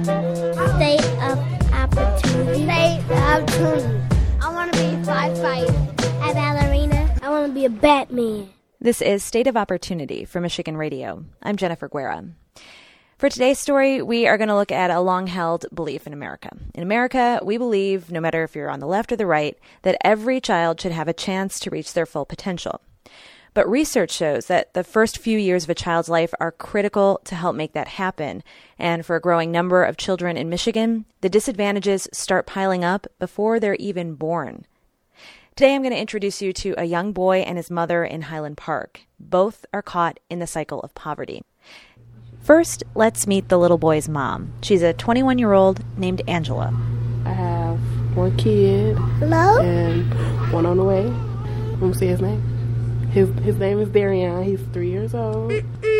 State of opportunity. State of opportunity. I want to be a firefighter, a ballerina. I want to be a Batman. This is State of Opportunity for Michigan Radio. I'm Jennifer Guerra. For today's story, we are going to look at a long-held belief in America. In America, we believe, no matter if you're on the left or the right, that every child should have a chance to reach their full potential. But research shows that the first few years of a child's life are critical to help make that happen. And for a growing number of children in Michigan, the disadvantages start piling up before they're even born. Today, I'm going to introduce you to a young boy and his mother in Highland Park. Both are caught in the cycle of poverty. First, let's meet the little boy's mom. She's a 21-year-old named Angela. I have one kid. Hello? And one on the way. Let me see his name. His name is Darian. He's 3 years old.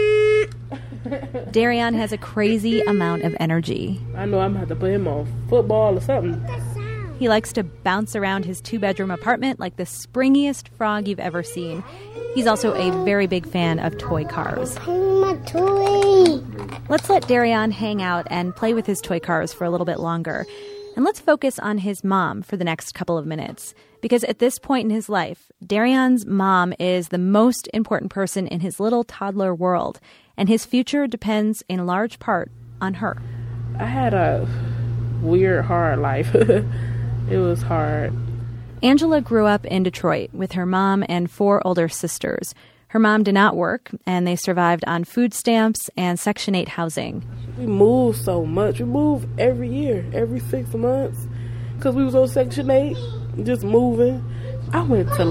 Darian has a crazy amount of energy. I know I'm going to have to put him on football or something. He likes to bounce around his 2-bedroom apartment like the springiest frog you've ever seen. He's also a very big fan of toy cars. My toy. Let's let Darian hang out and play with his toy cars for a little bit longer. And let's focus on his mom for the next couple of minutes. Because at this point in his life, Darian's mom is the most important person in his little toddler world. And his future depends in large part on her. I had a weird, hard life. It was hard. Angela grew up in Detroit with her mom and 4 older sisters. Her mom did not work, and they survived on food stamps and Section 8 housing. We moved so much. We moved every year, every 6 months, because we was on Section 8, just moving. I went to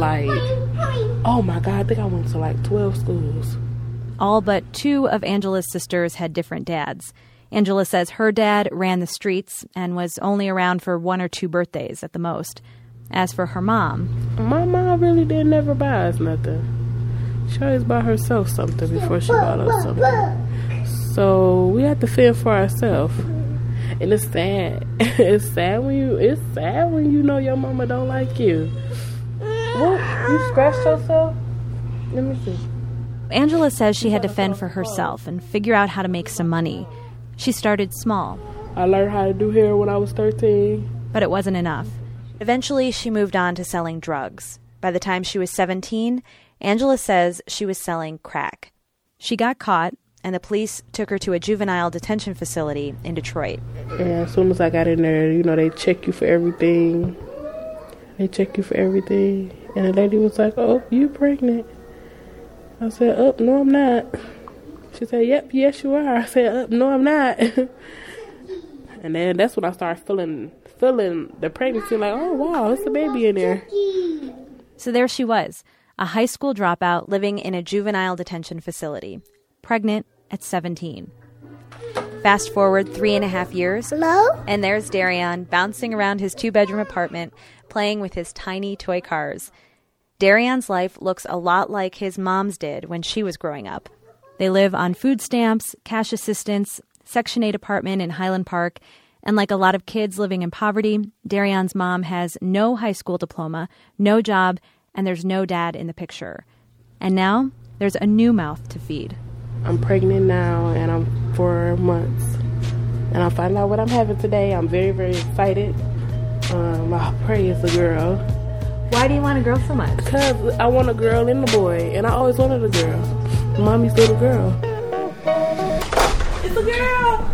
I think I went to 12 schools. All but 2 of Angela's sisters had different dads. Angela says her dad ran the streets and was only around for 1 or 2 birthdays at the most. As for her mom... My mom really didn't never buy us nothing. She always bought herself something before she bought us something. So we had to fend for ourselves. And it's sad. It's sad when you know your mama don't like you. What? You scratched yourself? Let me see. Angela says she had to fend for herself and figure out how to make some money. She started small. I learned how to do hair when I was 13. But it wasn't enough. Eventually, she moved on to selling drugs. By the time she was 17, Angela says she was selling crack. She got caught, and the police took her to a juvenile detention facility in Detroit. And as soon as I got in there, they check you for everything. And the lady was like, "Oh, you pregnant?" I said, "Oh, no, I'm not." She said, "Yep, yes, you are." I said, "No, I'm not." And then that's when I started feeling the pregnancy, like, oh, wow, it's a baby in there. So there she was, a high school dropout living in a juvenile detention facility, pregnant at 17. Fast forward 3.5 years. Hello? And there's Darian bouncing around his 2-bedroom apartment, playing with his tiny toy cars. Darian's life looks a lot like his mom's did when she was growing up. They live on food stamps, cash assistance, Section 8 apartment in Highland Park, and like a lot of kids living in poverty, Darian's mom has no high school diploma, no job, and there's no dad in the picture. And now, there's a new mouth to feed. I'm pregnant now, and I'm 4 months. And I'll find out what I'm having today. I'm very, very excited. I pray it's a girl. Why do you want a girl so much? Because I want a girl and a boy, and I always wanted a girl. Mommy's little girl. It's a girl!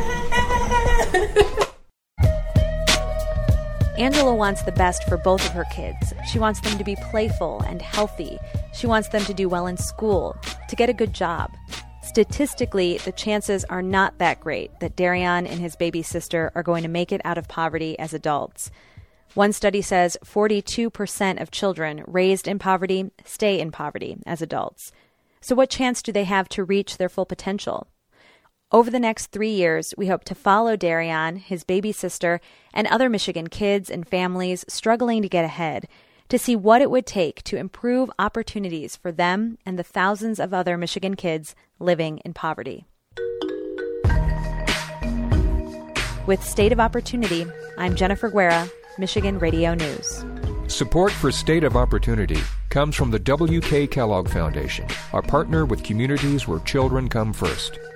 Angela wants the best for both of her kids. She wants them to be playful and healthy. She wants them to do well in school, to get a good job. Statistically, the chances are not that great that Darian and his baby sister are going to make it out of poverty as adults. One study says 42% of children raised in poverty stay in poverty as adults. So what chance do they have to reach their full potential? Over the next 3 years, we hope to follow Darian, his baby sister, and other Michigan kids and families struggling to get ahead, to see what it would take to improve opportunities for them and the thousands of other Michigan kids living in poverty. With State of Opportunity, I'm Jennifer Guerra, Michigan Radio News. Support for State of Opportunity comes from the W.K. Kellogg Foundation, a partner with communities where children come first.